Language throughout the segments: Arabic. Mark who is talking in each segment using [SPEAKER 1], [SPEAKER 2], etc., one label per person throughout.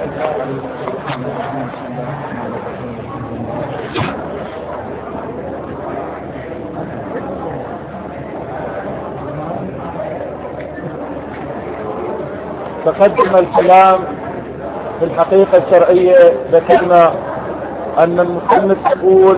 [SPEAKER 1] تقدم الكلام في الحقيقة الشرعية. ذكرنا أن المصنف يقول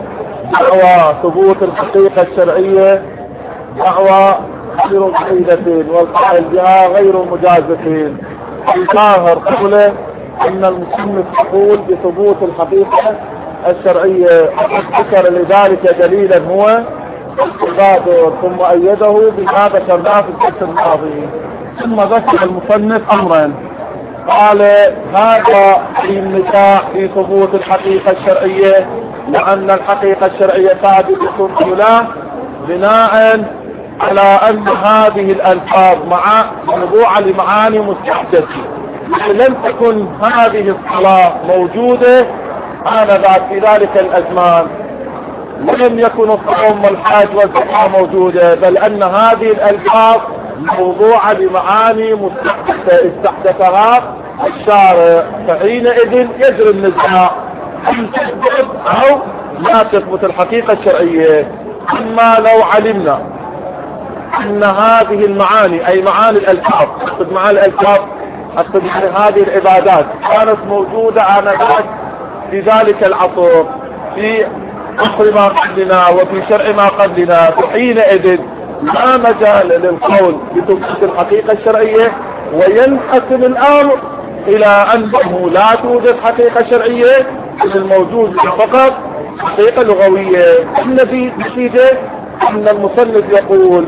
[SPEAKER 1] دعوى ثبوت الحقيقة الشرعية دعوى غير بعيدة والقائل بها غير مجازة. الظاهر قوله أن المصنف يقول بثبوت الحقيقة الشرعية، ذكر لذلك دليلا هو الصادر، ثم أيده بما ذكرناه في الدرس الماضي. ثم ذكر المصنف أمرا، قال هذا النزاع في ثبوت الحقيقة الشرعية، لأن الحقيقة الشرعية ثابتة له بناء على أن هذه الألفاظ موضوعة لمعاني مستحدثة. لم تكن هذه الصلاة موجودة آنذاك في ذلك الأزمان، لم يكن الصوم والحج والزكاة موجودة، بل أن هذه الألفاظ موضوعة لمعاني مستحدثة استحدثها الشارع، فحينئذ يجري النزاع أن تثبت أو لا تثبت الحقيقة الشرعية. أما لو علمنا أن هذه المعاني أي معاني الألفاظ، أقصد معاني الألفاظ أقصد هذه العبادات كانت موجودة آنذاك في ذلك العصر في عصر ما قبلنا وفي شرع ما قبلنا، فحينئذ لا مجال للقول بثبوت الحقيقة الشرعية، وينقسم الأمر إلى أنه لا توجد حقيقة شرعية، الموجود فقط حقيقة لغوية. النتيجة أن المصنف يقول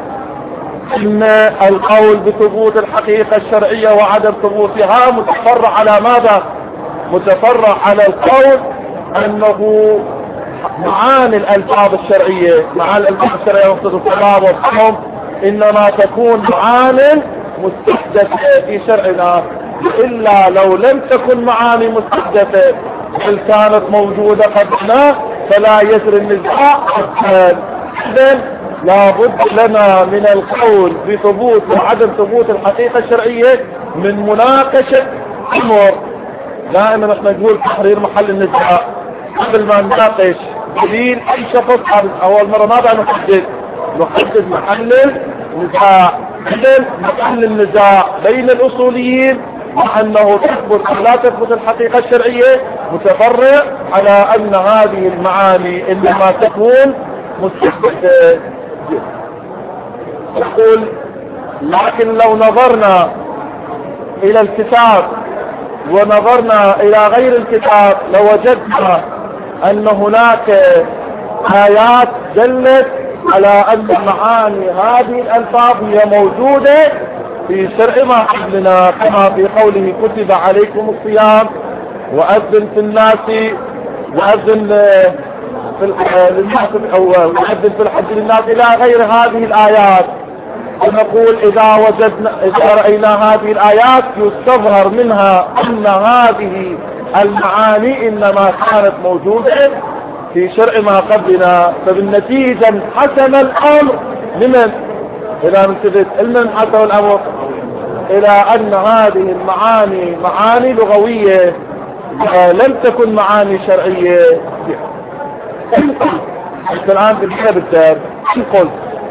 [SPEAKER 1] إن القول بثبوت الحقيقة الشرعية وعدم ثبوتها متفرع على ماذا؟ متفرع على القول أنه معاني الألفاظ الشرعية، معاني الألفاظ الشرعية وقت الصلاة والصوم إنما تكون معاني مستحدثة في شرعنا، إلا لو لم تكن معاني مستحدثة بل كانت موجودة قبلنا فلا يجري النزاع. إذن لا بد لنا من القول بثبوت وعدم ثبوت الحقيقة الشرعية من مناقشة أمر. دائما احنا نقول تحرير محل النزاع قبل ما نناقش دليل أي شخص. أول مرة ماذا نحدد محل النزاع. إذن محل النزاع بين الأصوليين وأنه تثبت أو لا تثبت الحقيقة الشرعية متفرع على أن هذه المعاني إنما تكون مستحدثة. يقول لكن لو نظرنا إلى الكتاب ونظرنا إلى غير الكتاب لوجدنا أن هناك آيات دلت على أن معاني هذه الألفاظ هي موجودة في شرع ما قبلنا، كما في قوله كتب عليكم الصيام وأذن في الناس وأذن للناس أو وأذن في الحج للناس إلى غير هذه الآيات. ونقول إذا رأينا هذه الآيات يستظهر منها أن هذه المعاني إنما كانت موجودة في شرع ما قبلنا، فبالنتيجة انحسم الأمر لمن؟ إذا نثبت المن حسم الأمر إلى أن هذه المعاني معاني لغوية لم تكن معاني شرعية. الآن بالكتاب قلت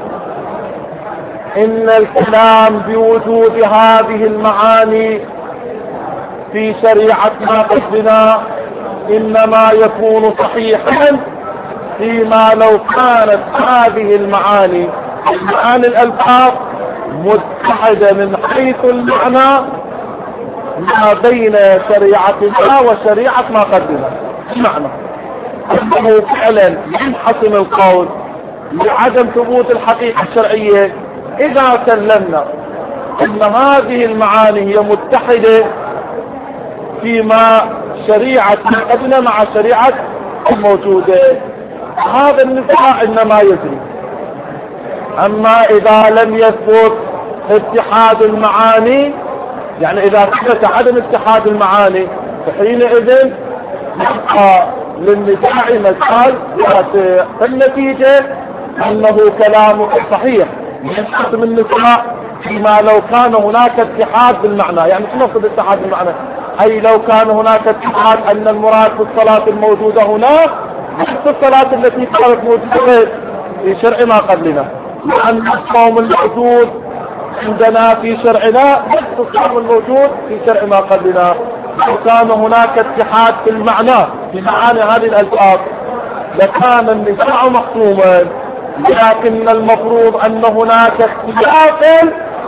[SPEAKER 1] إن الكلام بوجود هذه المعاني في شريعتنا قبلنا إنما يكون صحيحا فيما لو كانت هذه المعاني الألفاظ متحدة من حيث المعنى ما بين شريعتنا وشريعة ما قبلنا. المعنى أنه فعلا ينحسم القول لعدم ثبوت الحقيقة الشرعية إذا سلمنا أن هذه المعاني هي متحدة فيما شريعة ما قبلنا مع شريعة الموجودة. هذا النزاع إنما يجري. أما إذا لم يثبت اتحاد المعاني، يعني إذا ثبت عدم اتحاد المعاني، فحينئذ يبقى للنزاع مجال واسع. فالنتيجة أنه كلام صحيح ينحسم النزاع فيما لو كان هناك اتحاد بالمعنى. يعني شو نقصد اتحاد بالمعنى؟ أي لو كان هناك اتحاد أن المراد في الصلاة الموجودة هناك نفس الصلاة التي كانت موجودة في شرع ما قبلنا، لأن الصوم الموجود عندنا في شرعنا نفس الصوم الموجود في شرع ما قبلنا. لو كان هناك اتحاد في المعنى في معاني هذه الألفاظ لكان النزاع محسوما، لكن المفروض أن هناك اختلاف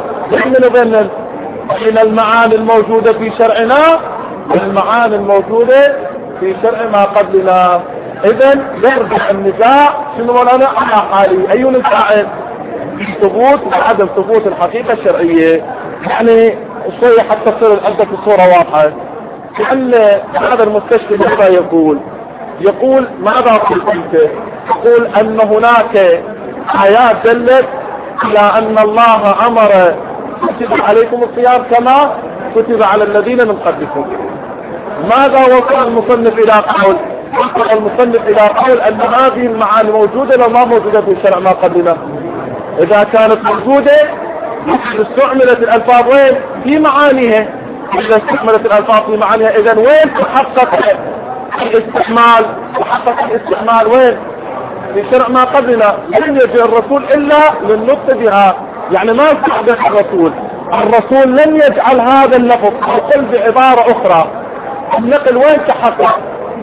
[SPEAKER 1] بين المعاني الموجودة في شرعنا والمعاني الموجودة في شرع ما قبلنا. إذن يرجع النزاع شنو مولانا على حالي، أي نزاع؟ ثبوت وعدم ثبوت الحقيقة الشرعية. يعني شوية حتى تصير عندك الصورة واضحة. لأن هذا المستشفى ماذا يقول ماذا قلت أنت؟ يقول أن هناك آيات دلت إلى أن الله أمر كتب عليكم الصيام كما كتب على الذين من قبلكم. ماذا وصل المصنف إلى قول؟ وصل المصنف إلى قول أن هذه المعاني موجودة لو ما موجودة في الشرع ما قبلنا. إذا كانت موجودة استعملت الألفاظ وين؟ في معانيها. إذا استعملت الألفاظ في معانيها إذن وين تحقق الاستعمال؟ تحقق الاستعمال وين؟ في شرع ما قبلنا. لم يجي الرسول إلا للنطق بها، يعني ما استحدث الرسول لم يجعل هذا اللفظ أو بعبارة أخرى. النقل وين تحقق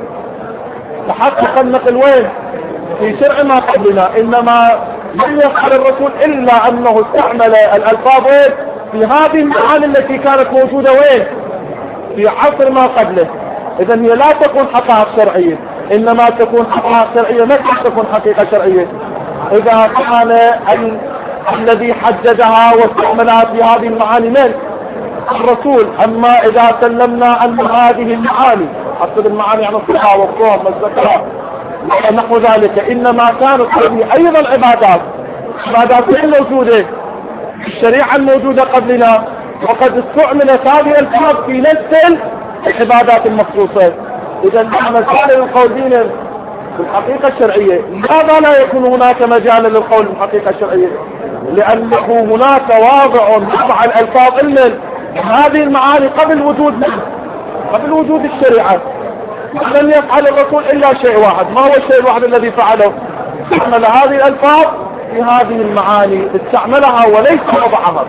[SPEAKER 1] النقل وين؟ في شرع ما قبلنا. إنما لم يفعل الرسول إلا أنه استعمل الألفاظ في هذه المعاني التي كانت موجودة وين؟ في عصر ما قبله. إذن هي لا تكون حقائق شرعية، إنما تكون حقائق شرعية. متى تكون حقيقة شرعية؟ إذا كان الذي حددها واستعملها في هذه المعاني من؟ الرسول. أما إذا سلمنا أن هذه المعاني أقصد المعاني يعني الصلاة والصوم والزكاة نحو ذلك إنما كانت هذه أيضا عبادات موجودة في الشريعة الموجودة قبلنا، وقد استعملت هذه الألفاظ في نفس العبادات المخصوصة. إذا نحن كان للقول دينا بالحقيقة الشرعية. لماذا لا يكون هناك مجال للقول بالحقيقة الشرعية؟ لأنه هناك وضع الألفاظ إلا هذه المعاني قبل وجود الشريعة. لم يفعل الرسول إلا شيء واحد. ما هو الشيء الواحد الذي فعله؟ استعمل هذه الألفاظ في هذه المعاني، استعملها وليس وضعها.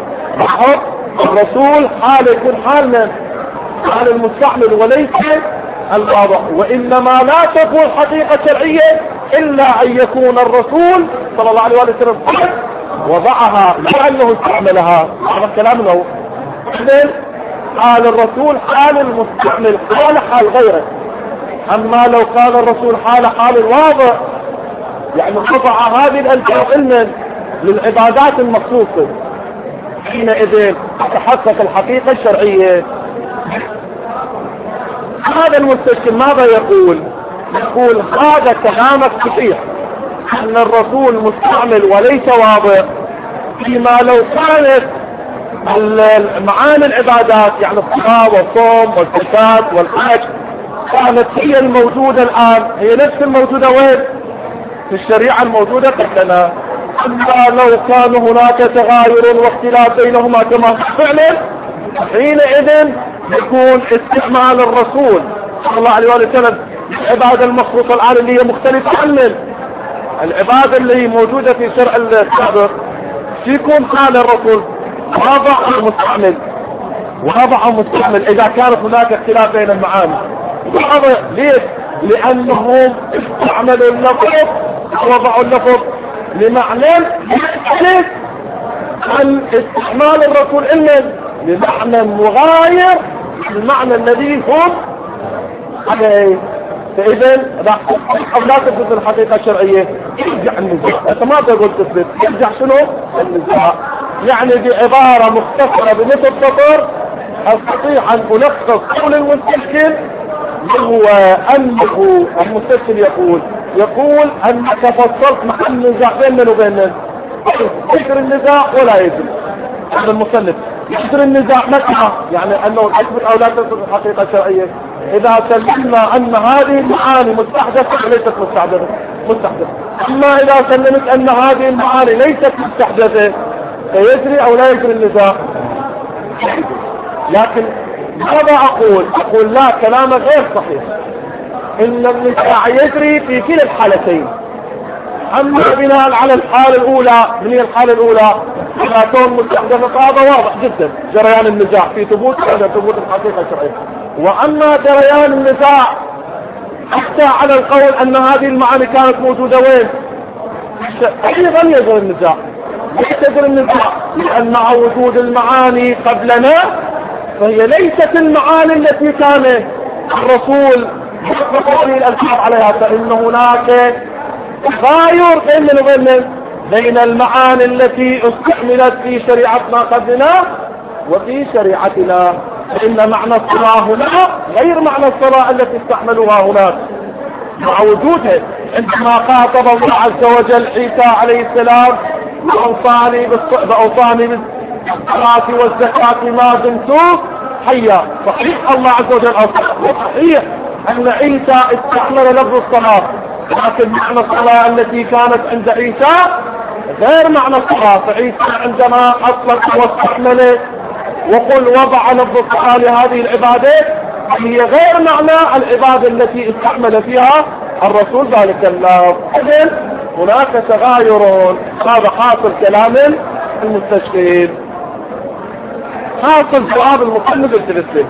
[SPEAKER 1] الرسول حال يكون حال المستعمل وليس الواضع. وإنما لا تكون حقيقة شرعية إلا أن يكون الرسول صلى الله عليه وسلم وضعها لا أنه استعملها. هذا الكلام له. حال الرسول حال المستعمل حال غيره. أما لو كان الرسول حال الواضع يعني وضع هذه الألفاظ للعبادات المخصوصة، حينئذ تحقق الحقيقة الشرعية. هذا المستشكل ماذا يقول هذا كلامك صحيح أن الرسول مستعمل وليس واضع، فيما لو كانت معاني العبادات يعني الصلاة والصوم والزكاة والحج كانت هي الموجودة الآن، هي نفس الموجودة وين؟ في الشريعة الموجودة قبلنا. أما لو كان هناك تغاير واختلاف بينهما كما فعلا، حينئذ يكون استعمال الرسول صلى الله عليه وسلم العبادة المخصوصة الآن اللي هي مختلفة عن العبادة اللي هي موجودة في شرع السابق، يكون حال الرسول واضع مستعمل إذا كانت هناك اختلاف بين المعاني. ليش؟ لأنهم استعملوا اللفظ ووضعوا اللفظ لمعنى يختلف عن استعمال الرسول إلا لمعنى مغاير المعنى الذي هم عليه. فإذا لا تثبت الحقيقة الشرعية، يرجع النزاع. أنت ما تقول تثبت، يرجع شنو؟ النزاع. يعني بعبارة مختصرة بنصف سطر أستطيع أن ألخص قول المستشكل، وهو أنه المستشكل يقول أنك فصلت مع النزاع بيننا وبيننا. يجري النزاع ولا يجري. هذا المصنف يجري النزاع متى؟ يعني أنه تثبت أو لا تثبت الحقيقة الشرعية. إذا سلمنا أن هذه المعاني مستحدثة وليست مستحدثة. أما إذا سلمت أن هذه المعاني ليست مستحدثة فيجري أو لا يجري النزاع. لكن ماذا أقول؟ أقول لا، كلامه غير صحيح. إن النزاع يجري في كلا الحالتين. أما بناء على الحالة الأولى، من هي الحالة الأولى؟ إذا كون مستحدث هذا واضح جدا جريان النزاع في ثبوت الحقيقة الشرعية. وأما جريان النزاع حتى على القول أن هذه المعاني كانت موجودة وين؟ أيضا يجري النزاع. ليس يجري النزاع لأن مع وجود المعاني قبلنا فهي ليست المعاني التي كان الرسول يطلق هذه الألفاظ عليها، فإن هناك تغاير بين المعاني التي استعملت في شريعتنا قبلنا وفي شريعتنا. فإن معنى الصلاة هنا غير معنى الصلاة التي استعملوها هناك مع وجودها. عندما خاطب الله عز وجل عيسى عليه السلام بأوصاني بالصلاة والزكاة ما دمت حيا، صحيح الله عز وجل صحيح أن عيسى استعمل لفظ الصلاة، لكن معنى الصلاة التي كانت عند عيسى غير معنى الصلاة. فعيسى عندما أطلق واستعمل وقل وضع لفظ الصلاة لهذه العبادة هي غير معنى العبادة التي استعمل فيها الرسول ذلك اللفظ. إذن هناك تغاير. هذا حاصل كلام المستشكل، حاصل جواب المصنف الثلاثي.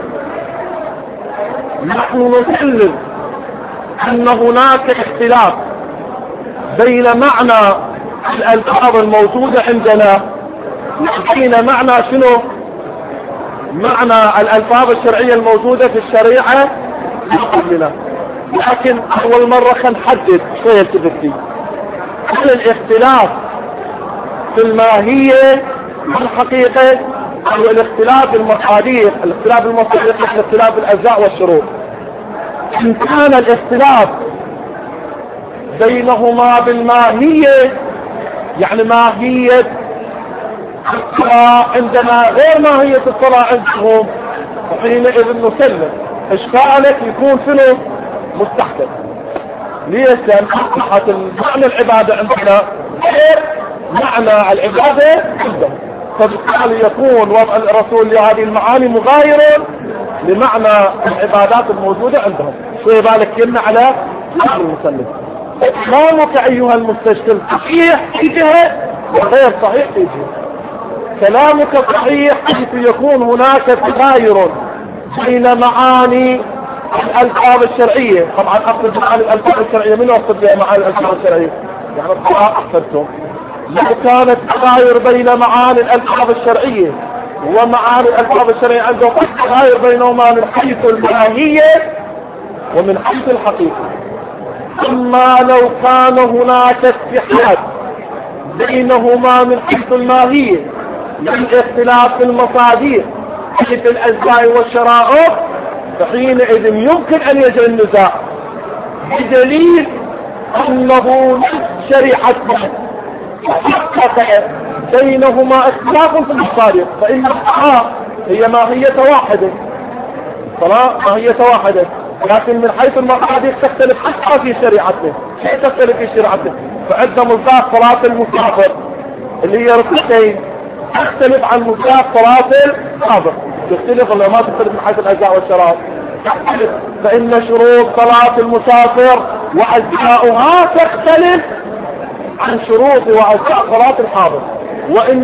[SPEAKER 1] نحن نسلم أن هناك اختلاف بين معنى الألفاظ الموجودة عندنا بين معنى شنو؟ معنى الألفاظ الشرعية الموجودة في الشريعة قبلنا. لكن أول مرة خنحدد شوية التفكير. هل الاختلاف في الماهية والحقيقة أو الاختلاف المصادر؟ الاختلاف المصادر مثل اختلاف الأجزاء والشروط. إن كان الاختلاف بينهما بالماهية، يعني ماهية الصلاة عندنا غير ماهية الصلاة عندهم، وحينئذ نسلم. إشكالك يكون شنو؟ مستحدث. ليش؟ لأن أصبحت معنى العبادة عندنا غير معنى العبادة عندهم، فبالتالي يكون وضع الرسول لهذه المعاني مغاير لمعنى العبادات الموجودة عندهم. شوي بالك يمنع على المسلم. كلامك أيها المستشكل صحيح في جهة وغير صحيح في جهة. كلامك صحيح حيث يكون هناك تغاير بين معاني الألفاظ الشرعية. طبعا أقصد معاني الألفاظ الشرعية، من أقصد بها معاني الألفاظ الشرعية؟ يعني الصلاة أحسنتم. لو كانت تغاير بين معاني الألفاظ الشرعية ومعاني الألفاظ الشرعية عندهم تغاير بينهما من حيث الماهية ومن حيث الحقيقة. أما لو كان هناك اتحاد بينهما من حيث الماهية من اختلاف في المصادر حيث الأجزاء والشرائط، فحينئذ يمكن أن يجري النزاع بدليل أنه شريعتنا حقق بينهما اختلاف في المصادر. فإن الصلاة هي ماهية واحدة، الصلاة ماهية واحدة، لكن من حيث المصادر تختلف حتى في شريعتنا. كيف تختلف في شريعتنا؟ فعندنا مصداق صلاة المسافر اللي هي ركعتين تختلف عن مصداق صلاة الحاضر. تختلف ولا ما تختلف من حيث الأجزاء والشرائط؟ فإن شروط صلاة المسافر وأجزاؤها تختلف عن شروط وأجزاء صلاة الحاضر. وإن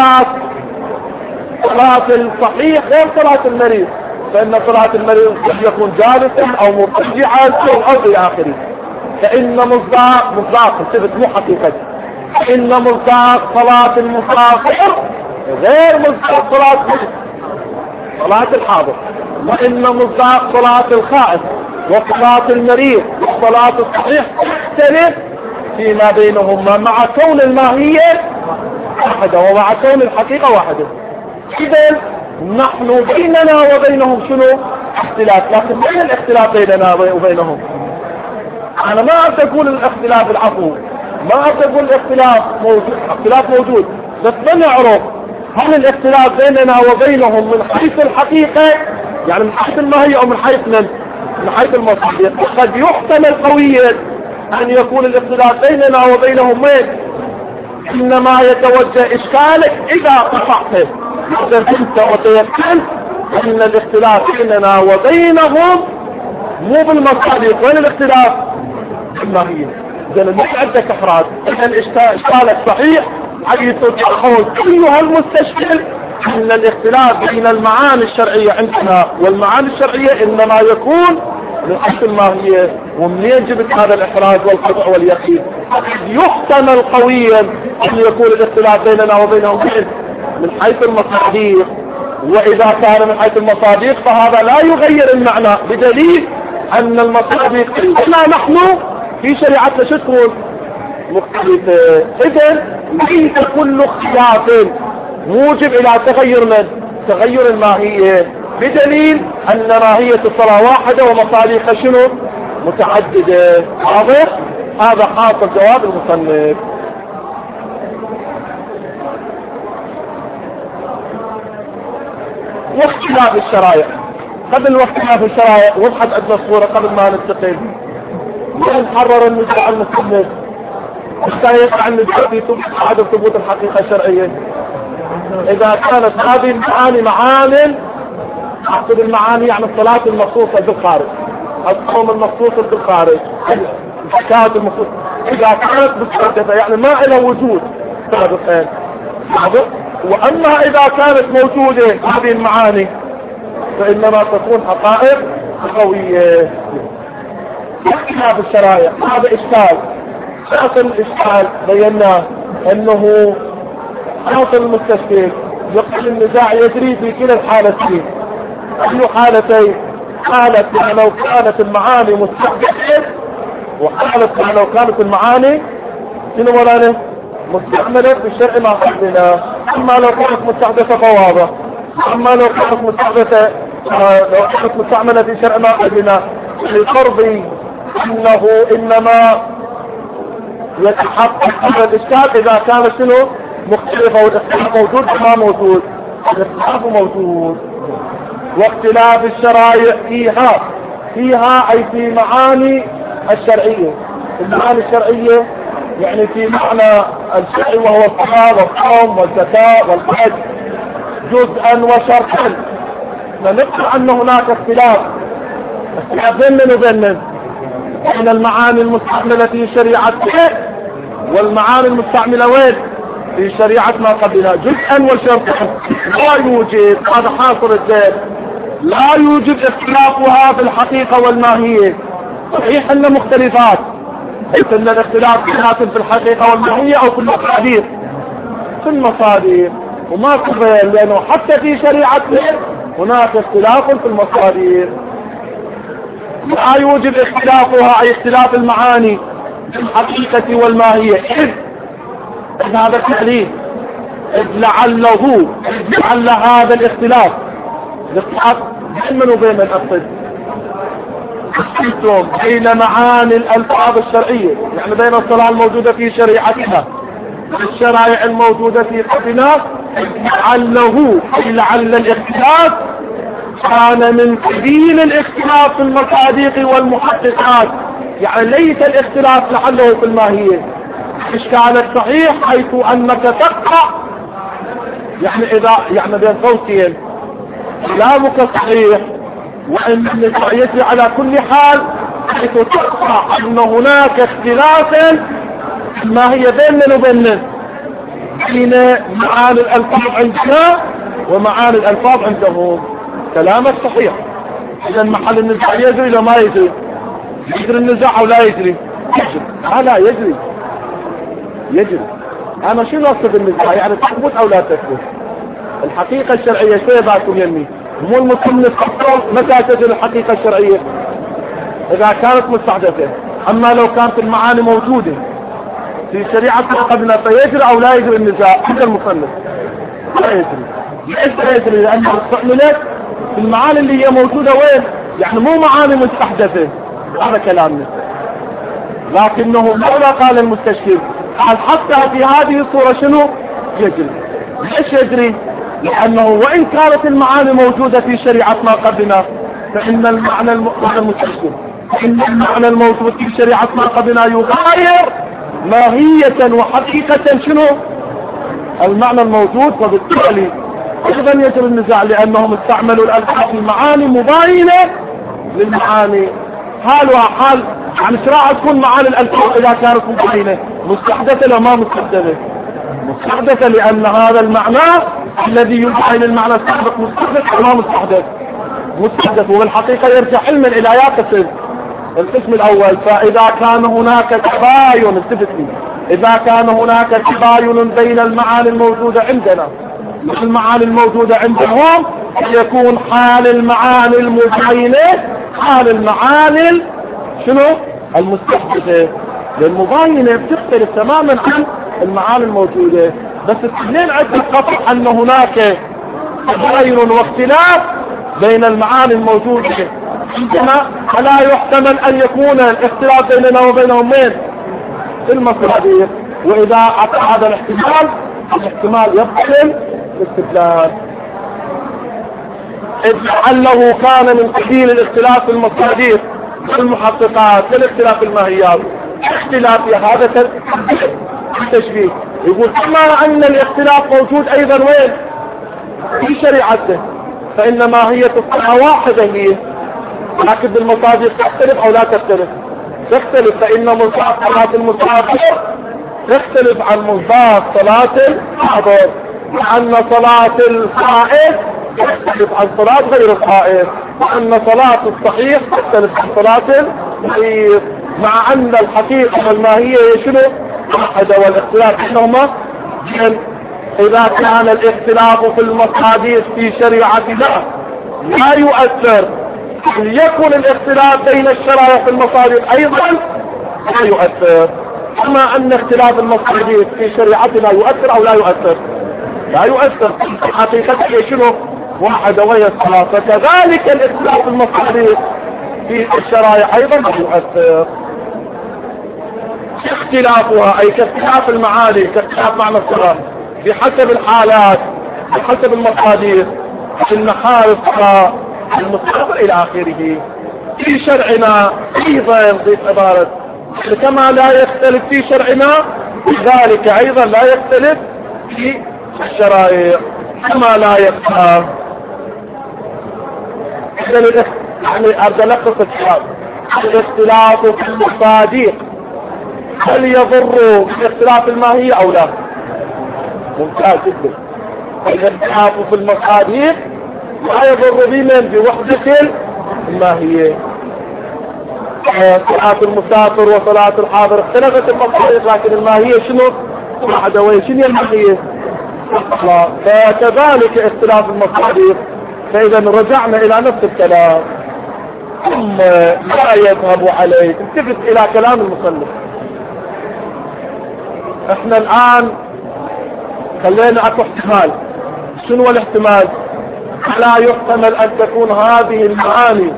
[SPEAKER 1] صلاة الصحيح غير صلاة المريض، فإن صلاة المريض قد يكون جالسا أو مرتجعا أو إلى آخره. فإن مصداق الثبت مو حقيقة. إن مصداق صلاة المسافر غير مصداق صلاة الحاضر. وإن مصداق صلاة الخائف وصلاة المريض وصلاة الصحيح تختلف فيما بينهما مع كون الماهية واحدة ومع كون الحقيقة واحدة. إذن نحن بيننا وبينهم شنو؟ اختلاف. لكن بين الاختلاف بيننا وبينهم، أنا ما أقول الاختلاف العفو، ما أقول الاختلاف موجود، اختلاف موجود، بس ما نعرف هل الاختلاف بيننا وبينهم من حيث الحقيقة، يعني من حيث الماهية أو من حيث المصدر. قد يحتمل قويا أن يكون الاختلاف بيننا وبينهم إنما يتوجه إشكالك إذا قطعته، إذا كنت وتيقنت أن الاختلاف بيننا وبينهم مو بالمصادق. وين الاختلاف؟ بالماهية. إذا ما عندك إحراج، إذا إشكالك صحيح حيث تقول أيها المستشكل أن الاختلاف بين المعاني الشرعية عندنا والمعاني الشرعية إنما يكون من حيث الماهية. ومنين جبت هذا الإحراج والقطع واليقين؟ يحتمل قويا أن يكون الاختلاف بيننا وبينهم من حيث المصادق، وإذا كان من حيث المصادق فهذا لا يغير المعنى، بدليل أن المصادق عندنا نحن في شريعتنا شو تكون؟ مختلفة. إذن ليس كل خلاف موجب إلى تغير الماهية، بدليل أن ماهية الصلاة واحدة ومصادقها شنو؟ متعددة. واضح؟ هذا حاصل جواب المصنف. واختلاف الشرائع. قبل واختلاف الشرائع وضحت عندنا الصورة قبل ما ننتقل. نحرر النزاع المستمر. الشيء عن النزاع في عدم ثبوت الحقيقة الشرعية. إذا كانت هذه المعاني أقصد المعاني يعني الصلاة المخصوصة بالخارج، الصوم المخصوص بالخارج، الزكاة المخصوصة، إذا كانت مستحدثة يعني ما لها وجود سابقا. وأما إذا كانت موجودة هذه المعاني فإنما تكون حقائق قوية. اختلاف الشرائع هذا إشكال. حاصل الإشكال بينا أنه حاصل المستشكل يقول النزاع يجري في كلا الحالتين. أي حالتين؟ حالة لو كانت المعاني مستحدثة، وحالة لو كانت المعاني شنو ورانا؟ مستعملة في الشرع ما قبلنا. أما لو كانت مستحدثة فواضح، أما لو كانت مستحدثة لو كانت مستعملة في الشرع ما قبلنا لفرض أنه إنما يتحقق هذا الإشكال إذا كان شنو؟ مختلفة والاختلاف موجود ما موجود. الاختلاف موجود. واختلاف الشرائع فيها أي في معاني الشرعية. المعاني الشرعية يعني في معنى الشرعي وهو الصلاة والصوم والزكاة والحج جزءا وشرطا. فنقول أن هناك اختلاف بين المعاني المستعملة في شريعتنا والمعاني المستعملة وين؟ في شريعة ما قبلها جزءا وشرطا. لا يوجد، هذا حاصل الذات، لا يوجد اختلافها في الحقيقة والماهية. صحيح أن مختلفات، بس أن الاختلاف في الحقيقة والماهية أو في المصادر. في المصادر وما كبير، لأنه حتى في شريعتنا هناك اختلاف في المصادر. لا يوجد اختلافها أي اختلاف المعاني في الحقيقة والماهية. إذ هذا التعليل لعل هذا الاختلاف بين من وبين من أقصد بين معاني الألفاظ الشرعية، يعني بين الصلاة الموجودة في شريعتنا والشرائع الموجودة في قبلنا. لعل الاختلاف كان من قبيل الاختلاف في المصادق والمحققات، يعني ليس الاختلاف لعله في الماهية. إشكالك صحيح حيث أنك تقع يعني إذا بين قوسين كلامك صحيح، وإن النزاع يجري على كل حال حيث تقع أن هناك اختلافا ما هي بيننا وبين بين معاني الألفاظ عندنا ومعاني الألفاظ عندهم. كلامك صحيح. إذا محل النزاع يجري ولا ما يجري؟ يجري النزاع أو لا يجري؟ لا يجري. أنا شو أقصد النزاع؟ يعني تثبت أو لا تثبت؟ الحقيقة الشرعية شوية باكم يمي، مو المصنف أصلا متى تجري الحقيقة الشرعية؟ إذا كانت مستحدثة. أما لو كانت المعاني موجودة في شريعتنا قبلنا فيجري أو لا يجري النزاع؟ عند المصنف لا يجري. ليش لا يجري؟ لأنها استعملت في المعاني اللي هي موجودة وين؟ يعني مو معاني مستحدثة. هذا كلامنا. لكنه ماذا قال المستشكل؟ قال حتى في هذه الصورة شنو؟ يجري. ليش يجري؟ لأنه وإن كانت المعاني موجودة في شريعتنا قبلنا فإن المعنى المستشكل فإن المعنى الموجود في شريعتنا قبلنا يغاير ماهية وحقيقة شنو؟ المعنى الموجود، وبالتالي ايضا يجري النزاع لانهم استعملوا الالفاظ المعاني مباينة للمعاني. حال وحال يعني شراء تكون معاني الالفاظ اذا كانت مباينة مستحدثة لو ما مستحدثة؟ مستحدثة، لان هذا المعنى الذي يبين المعنى السابق مستحدث او ما مستحدث؟ مستحدث. وبالحقيقة يرجع علما الى يا قسم. القسم الاول، فاذا كان هناك تباين، انتبه لي، اذا كان هناك تباين بين المعاني الموجودة عندنا والمعاني الموجودة عندهم، يكون حال المعاني المباينة حال المعاني شنو؟ المستحدثة. للمباينة بتختلف تماما عن المعاني الموجودة. بس الاثنين عندك قطع ان هناك تباين واختلاف بين المعاني الموجودة عندنا، فلا يحتمل ان يكون الاختلاف بيننا وبينهم من المصادر. واذا اعطى هذا الاحتمال يبطل الاستدلال، إذ لعله كان من قبيل الاختلاف في المصادر والمحققات والاختلاف الماهيات. اختلاف هذا التشبيه يقول كما ان الاختلاف موجود ايضا وين؟ في شريعته، فان ماهية الصلاة واحدة هي، لكن المصادر تختلف او لا تختلف؟ تختلف، فان مصداق صلاة المسافر تختلف عن مصداق صلاة الحاضر، وان صلاة القائد تختلف عن صلاة غير القائد، وان صلاة الصحيح تختلف عن صلاة المريض، مع ان الحقيقة والماهية شنو؟ واحدة. والاختلاف بينهما اذا كان الاختلاف في المصادر في شريعتنا لا يؤثر، ليكن الاختلاف بين الشرائع في المصادر ايضا لا يؤثر. كما ان اختلاف المصادر في شريعتنا يؤثر او لا يؤثر؟ لا يؤثر، حقيقته شنو؟ واحدة وهي الصلاة. فكذلك الاختلاف في المصادر في الشرائع ايضا لا يؤثر. اختلافها اي كاختلاف المعاني، كاختلاف معنى الصلاة بحسب الحالات بحسب المصادر، ان حال الصلاة المستقبل الى اخره. في شرعنا ايضا ضيف عبارة كما لا يختلف في شرعنا ذلك ايضا لا يختلف في الشرائع كما لا يختلف. يعني ارجع لخص الكلام، الاختلاف في المصادر هل يضر باختلاف الماهية او لا؟ ممتاز جدا. الاختلاف في المصادر لا يضر بمن؟ بوحدة الماهية. صلاة المسافر وصلاة الحاضر اختلفت المصادر، لكن الماهية شنو؟ واحدة. وين شنو الماهية؟ فكذلك اختلاف المصادر. فاذا رجعنا الى نفس الكلام ثم لا يذهب عليه. التفت الى كلام المصنف. احنا الان خلينا اكو احتمال. شنو الاحتمال؟ لا يحتمل ان تكون هذه المعاني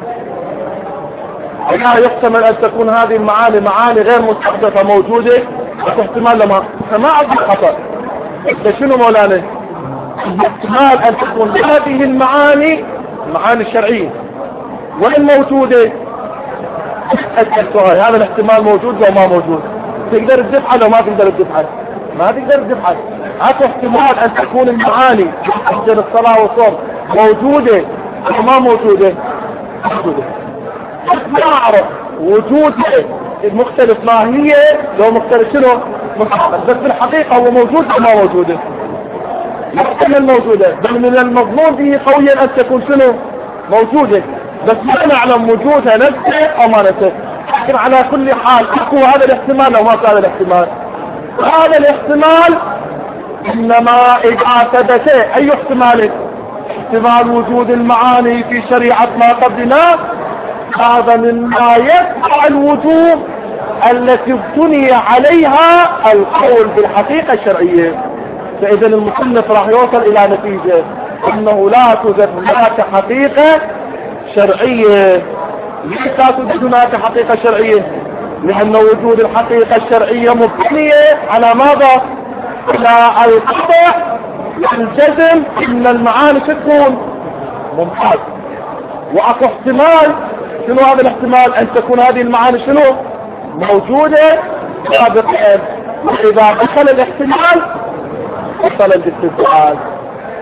[SPEAKER 1] معاني غير مستحدثة موجودة، بس احتمال لما ما عندي خطأ. شنو مولانا؟ احتمال ان تكون هذه المعاني الشرعية وين موجودة؟ السؤال هذا الاحتمال موجود لو ما موجود؟ تقدر تدفعه لو ما تقدر تدفعه؟ ما تقدر تدفعه. اكو احتمال ان تكون المعاني مثل الصلاة والصوم موجودة او ما موجودة؟ موجودة. ما اعرف وجودها مختلف ماهية لو مختلف شنو؟ بس بالحقيقة هو موجود او ما موجودة؟ محتمل موجودة، بل من المضمون به قويا ان تكون شنو؟ موجودة، بس ما نعلم وجودها نفسه او ما نفسه. لكن على كل حال اكو هذا الاحتمال او ما هذا الاحتمال؟ هذا الاحتمال انما اذا ثبت اي احتمال؟ احتمال وجود المعاني في شريعة ما قبلنا، هذا مما يدفع الوجوب التي ابتني عليها القول بالحقيقة الشرعية. فاذا المصنف راح يوصل الى نتيجة انه لا توجد هناك حقيقة شرعية. ليش لا توجد هناك حقيقة شرعية؟ لان وجود الحقيقة الشرعية مبنية على ماذا؟ على القطع والجزم ان المعاني تكون ممتاز. واكو احتمال، شنو هذا الاحتمال؟ ان تكون هذه المعاني شنو؟ موجودة سابقا. واذا دخل الاحتمال وصل الاستدلال.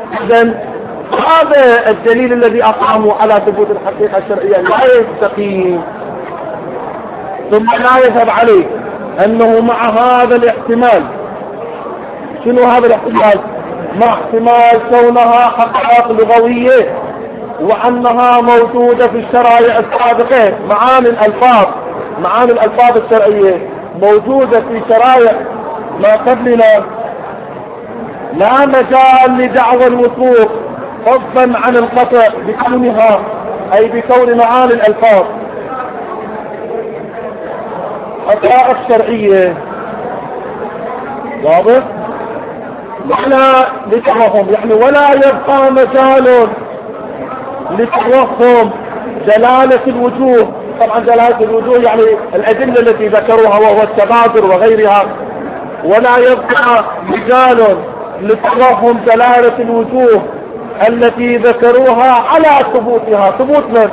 [SPEAKER 1] إذن هذا الدليل الذي أقاموا على ثبوت الحقيقة الشرعية لا يستقيم، ثم لا يذهب عليه أنه مع هذا الاحتمال. شنو هذا الاحتمال؟ مع احتمال كونها حقائق لغوية وأنها موجودة في الشرائع السابقة، معاني الألفاظ الشرعية موجودة في شرائع ما قبلنا، لا مجال لدعوى الوثوق فضلا عن القطع بكونها، أي بكون معاني الألفاظ حقائق شرعية. واضح؟ ولا لتوهم، يعني ولا يبقى مجال لتوهم دلالة الوجوه. طبعا دلالة الوجوه يعني الأدلة التي ذكروها وهو التبادر وغيرها، ولا يبقى مجال لتوهم دلالة الوجوه التي ذكروها على ثبوتها. ثبوت من؟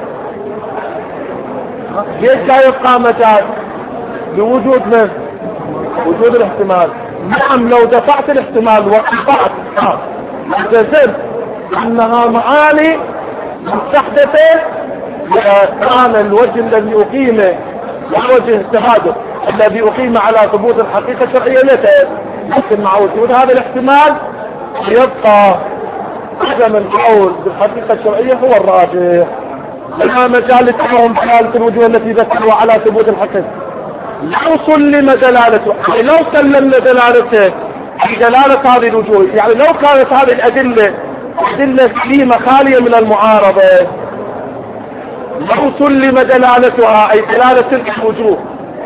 [SPEAKER 1] ليش لا يبقى مجال لوجود من؟ وجود الاحتمال. نعم لو دفعت الاحتمال وقطعت جزمت انها معاني مستحدثة، كان الوجه الذي أقيمه ووجه التبادل الذي أقيم على ثبوت الحقيقة الشرعية يتأذى، لكن مع وجود هذا الاحتمال يبقى عدم القول بالحقيقة الشرعية هو الراجح. لا مجال لتفهم دلالة الوجوه التي ذكروا على ثبوت الحقيقة. لو سلم دلالته، يعني لو سلمنا دلالته بدلالة هذه الوجوه، يعني لو كانت هذه الأدلة أدلة سليمة خالية من المعارضة، لو سلم دلالتها أي دلالة تلك الوجوه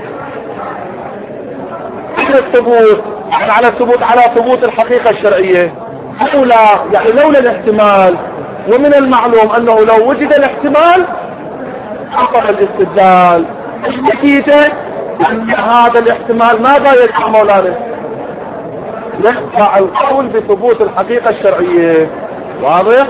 [SPEAKER 1] على الثبوت، على ثبوت الحقيقة الشرعية، يعني لولا الاحتمال، ومن المعلوم أنه لو وجد الاحتمال حصل الاستدلال. النتيجة أن هذا الاحتمال ماذا يدفع مولانا؟ يدفع القول بثبوت الحقيقة الشرعية. واضح؟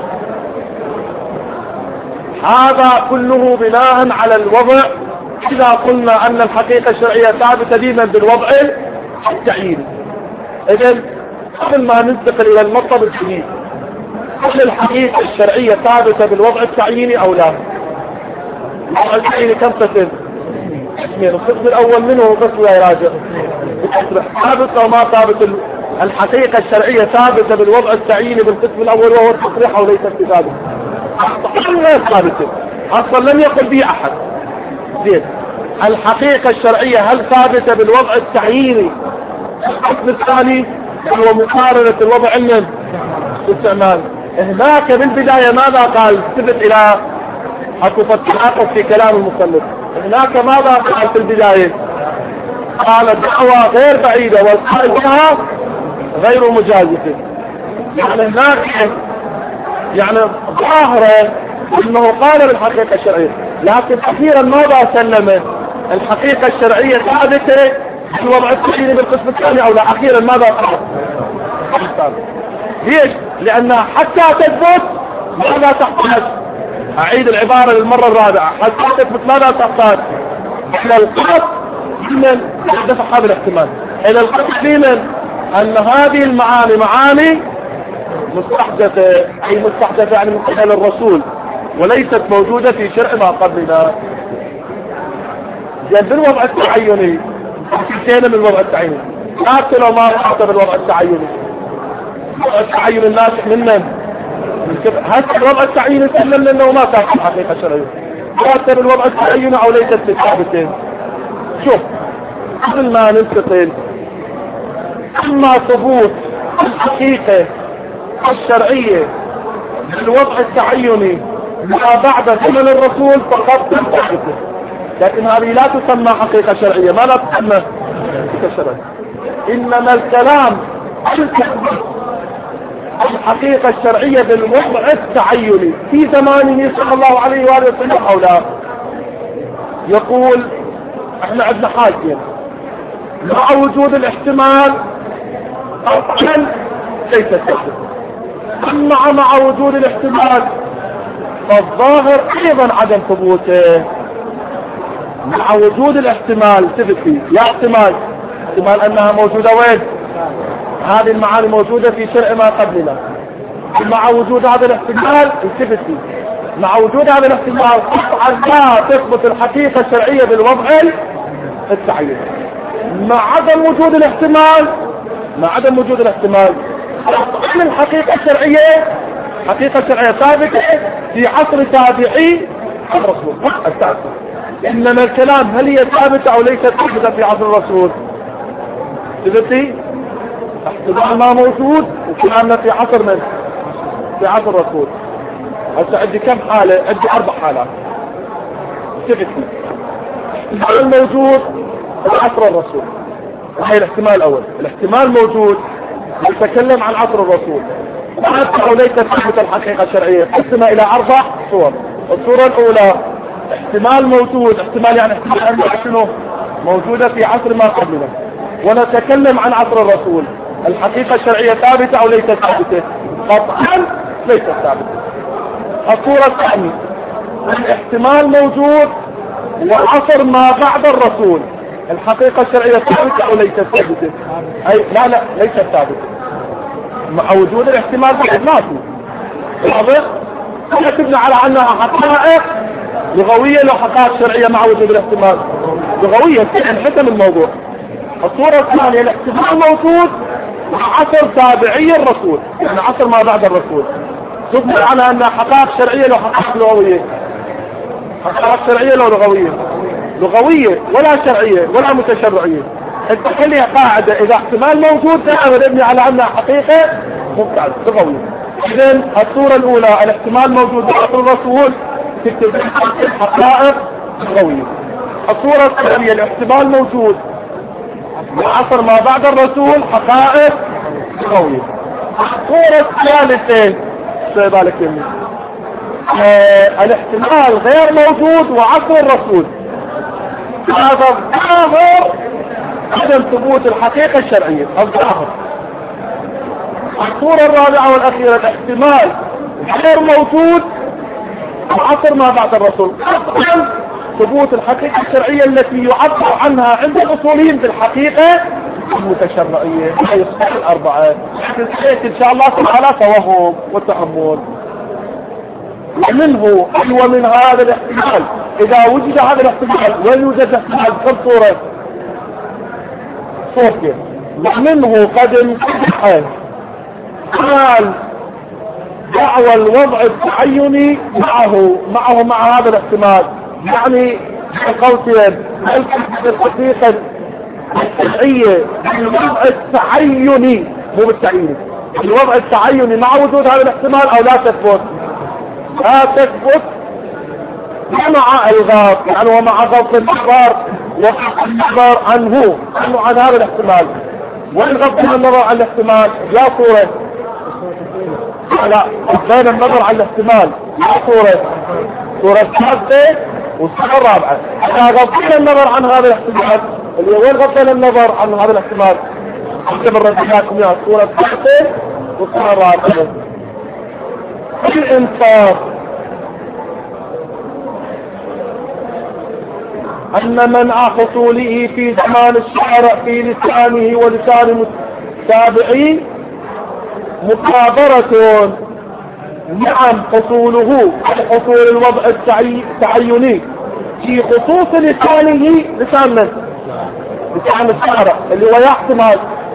[SPEAKER 1] هذا كله بناء على الوضع. إذا قلنا أن الحقيقة الشرعية ثابتة ديما بالوضع التعييني، إذن قبل ما ننتقل إلى المطلب الجديد، هل الحقيقة الشرعية ثابتة بالوضع التعييني أو لا؟ الوضع التعييني كم قسم؟ قسمين. القسم الأول منه بس لا يراجع ثابت أو ما ثابت. الحقيقة الشرعية ثابتة بالوضع التعييني بالقسم الأول وهو التصريح أو ليس بثابت؟ غير ثابتة أصلا لم يقل به أحد. زين، الحقيقة الشرعية هل ثابتة بالوضع التعييني؟ القسم الثاني هو مقارنة الوضع من الاستعمال. هناك بالبداية ماذا قال؟ ثبت إلى حقوق التحقق في كلام المصنف. هناك ماذا قال في البداية؟ قال الدعوة غير بعيدة والقائل بها غير مجازفة. يعني هناك يعني ظاهرة انه قال بالحقيقة الشرعية، لكن اخيرا ماذا سلم؟ الحقيقة الشرعية ثابتة بالوضع التعييني بالقسم الثاني او لا؟ اخيرا ماذا قال؟ ليش؟ لانها حتى تثبت ماذا تحتاج؟ اعيد العبارة للمرة الرابعة، حتى تثبت ماذا تحتاج؟ الى القطع من دفع هذا الاحتمال، الى القطع من ان هذه المعاني معاني مستحدثة، أي مستحدثة يعني من قبل الرسول وليست موجودة في شرع ما قبلنا. يعني بالوضع التعيني انتهينا من الوضع التعيني، حتى لو ما رأت بالوضع التعيني. الوضع التعيني الناشئ من هذا الوضع التعيني سلم لأنه ما كان في الحقيقة الشرعية، حتى بالوضع التعيني أو ليست ثابتة. شوف قبل ما ننتقل، أما ثبوت الحقيقة الشرعية بالوضع التعيني ما بعد زمن الرسول فقط تثبت، لكن هذه لا تسمى حقيقة شرعية. ما لا تسمى حقيقة شرعية، إنما الكلام الحقيقة الشرعية بالوضع التعيني في زمانه صلى الله عليه وآله وسلم أو لا. يقول احنا عندنا حاجة مع وجود الاحتمال قطعا ليس ثابت، أما مع وجود الاحتمال فالظاهر أيضا عدم ثبوته. مع وجود الاحتمال ثبت فيه، يا احتمال أنها موجودة وين؟ هذه المعاني موجودة في شرع ما قبلنا، مع وجود هذا الاحتمال التفتي، مع وجود هذا الاحتمال قطعا لا تثبت الحقيقة الشرعية بالوضع التعيني. مع عدم وجود الاحتمال قطعا الحقيقة الشرعية حقيقة شرعية ثابتة في عصر تابعي الرسول. إنما الكلام هل هي ثابتة أو ليست ثابتة في عصر الرسول؟ ثبتي احتمال ما موجود وكلامنا في عصر من؟ في عصر الرسول. هسه عندي كم حالة؟ عندي 4 حالات. ثبتي احتمال موجود في عصر الرسول، هاي الاحتمال الأول. الاحتمال موجود نتكلم عن عصر الرسول، أو ليست ثابتة الحقيقة الشرعية. قسمها إلى 4 صور. الصورة الأولى احتمال موجود، احتمال يعني احتمال شنو؟ موجودة في عصر ما قبلنا، ونتكلم عن عصر الرسول. الحقيقة الشرعية ثابتة أو ليست ثابتة؟ قطعا ليست ثابتة. الصورة الثانية الاحتمال موجود وعصر ما بعد الرسول، الحقيقة الشرعية ثابتة أو ليست ثابتة؟ أي لا ليست ثابتة. مع وجود الاحتمال بعد ما في واضح؟ تبنى على أنها حقائق لغوية لو حقائق شرعية مع وجود الاحتمال لغوية انحسم الموضوع. الصورة الثانية الاحتمال موجود عصر تابعي الرسول، يعني عصر ما بعد الرسول، تبنى على أنها حقائق شرعية لو حقائق لغوية. حقائق شرعية لو لغوية ولا شرعية ولا متشرعية. انت خليها قاعدة، إذا احتمال موجود دائما نبني على أنها حقيقة مبتعدة لغوية. إذن الصورة الأولى الاحتمال موجود بعصر الرسول، تكتب حقائق لغوية. الصورة الثانية الاحتمال موجود بعصر ما بعد الرسول، حقائق لغوية. الصورة الثالثة بالك يمي الاحتمال غير موجود وعصر الرسول، هذا الظاهر عدم ثبوت الحقيقة الشرعية الظاهر. الصورة الرابعة والأخيرة الاحتمال غير موجود وعصر ما بعد الرسول، قطعا ثبوت الحقيقة الشرعية التي يعبر عنها عند الأصوليين بالحقيقة المتشرعية. هي الصفات الأربعة إن شاء الله تعالى توهم والتأمل. ومن هذا الاحتمال إذا وجد هذا الاحتمال وين يوجد احتمال كم صورة؟ صورتين. ومنه قد انفتح حال دعوى الوضع التعيني مع هذا الاحتمال، يعني قولتين الحقيقة الشرعية الوضع التعيني مو بالتعييني، الوضع التعيني مع وجود هذا الاحتمال أو لا تثبت؟ لا تثبت مع الغاض، يعني ومع غض النظر وقف النظر عنه عن هذا الاحتمال. وإن غض النظر عن الاحتمال لا صورة، لا غض النظر عن الاحتمال لا صورة ثالثة والصورة الرابعة. إذا غض النظر عن هذا الاحتمال اللي وين غض النظر عن هذا الاحتمال؟ اعتبر رديناكم يا الصورة الثالثة والصورة الرابعة. الإنصاف أن منع حصوله في زمان الشارع في لسانه ولسان التابعين مقابرة. نعم حصول الوضع التعيني في خصوص لسانه، لسان من؟ لسان الشارع اللي هو يحتمل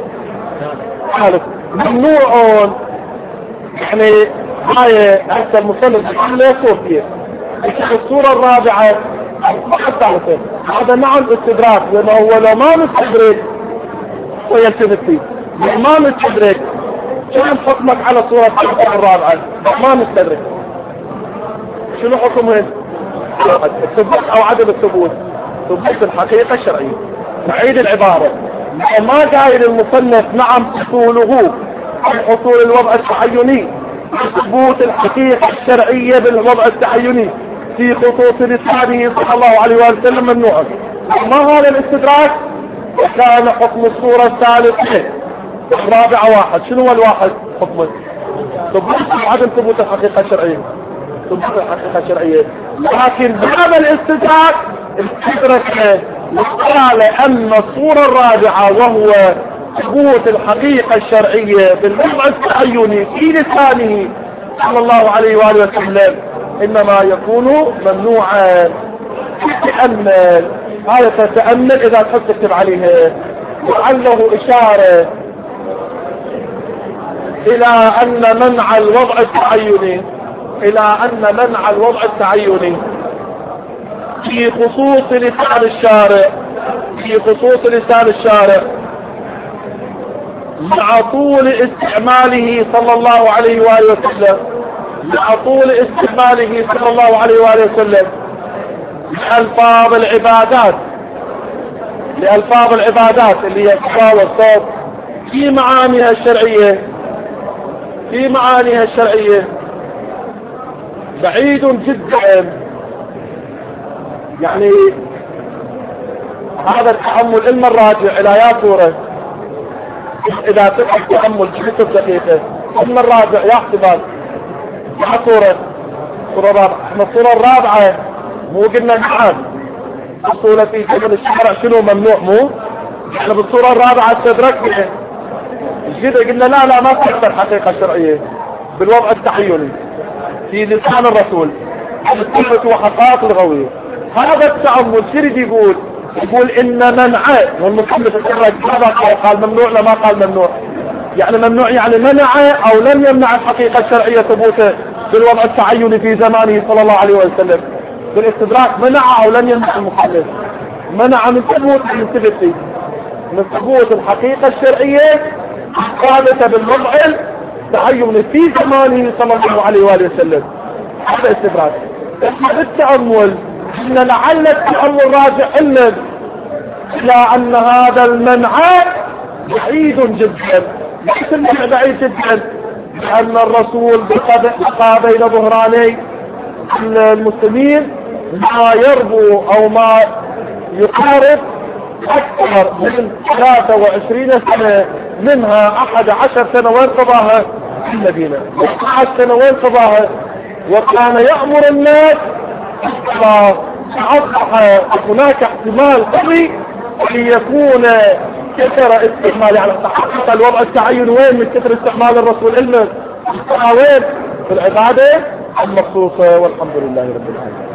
[SPEAKER 1] ممنوع. يعني هاي حتى المصنف لا صوفية. الصورة الرابعة هذا نعم استدراك، لأنه هو لو ما مستدرك ويلتفت فيه، ما مستدرك كم حكمك على الصورة الرابعة؟ ما مستدرك شنو حكمه؟ الثبوت أو عدم الثبوت؟ ثبوت الحقيقة الشرعية. نعيد العبارة، ما قايل المصنف نعم حصوله حصول الوضع التعيني، ثبوت الحقيقة الشرعية بالوضع التعيني في خصوص لسانه صلى الله عليه وسلم ممنوعا. ما هذا الاستدراك؟ كان حكم الصورة الثالثة الرابعة واحد. شنو هو الواحد حكمه؟ ثبوت عدم ثبوت الحقيقة الشرعية، ثبوت الحقيقة الشرعية. لكن هذا الاستدراك استدرك قال أن الصورة الرابعة وهو ثبوت الحقيقة الشرعية بالوضع التعيني في لسانه صلى الله عليه وآله وسلم إنما يكون ممنوعا. تأمل هذا، تتأمل إذا تحب تكتب عليها، لعله إشارة إلى أن منع الوضع التعيني في خصوص لسان الشارع مع طول استعماله صلى الله عليه وآله وسلم لألفاظ العبادات اللي هي الصلاة والصوت في معانيها الشرعية بعيد جدا. يعني هذا التأمل إما الراجع إلى يا صورة، إذا تبقى تأمل بكتب دقيقة، إما الراجع يا احتمال يا صورة رابعة. احنا الصورة الرابعة مو قلنا نعم الصورة في جبل الشرع شنو ممنوع، مو احنا بالصورة الرابعة استدركنا كده قلنا لا ما تحصل حقيقة شرعية بالوضع التحيلي في لسان الرسول عن السنة وحقائق الغوية. هذا التأمل شرد يقول إن منع، والمصنف ماذا قال ممنوع لما قال ممنوع، يعني ممنوع يعني منع أو لم يمنع الحقيقة الشرعية ثبوته بالوضع التعيني في زمانه صلى الله عليه وسلم. بالاستدراك منع أو لم يمنع المخالف، منع من ثبوت الحقيقة الشرعية ثابتة بالوضع التعيني في زمانه صلى الله عليه وآله وسلم. هذا استدراك. التأمل إن لعل التأمل راجع إلى أن هذا المنع بعيد جدا، ليس المنع بعيد جدا، لأن الرسول بقى بين ظهراني المسلمين ما يربو أو ما يقارب أكثر من 23 سنة، منها 11 سنة وين قضاها في المدينة، 11 سنة وين قضاها، وكان يأمر الناس فأصبح هناك احتمال قوي أن يكون كثر استعمال، يعني تحقق الوضع التعين وين من كثر استعمال الرسول وين في العبادة المخصوصة. والحمد لله رب العالمين.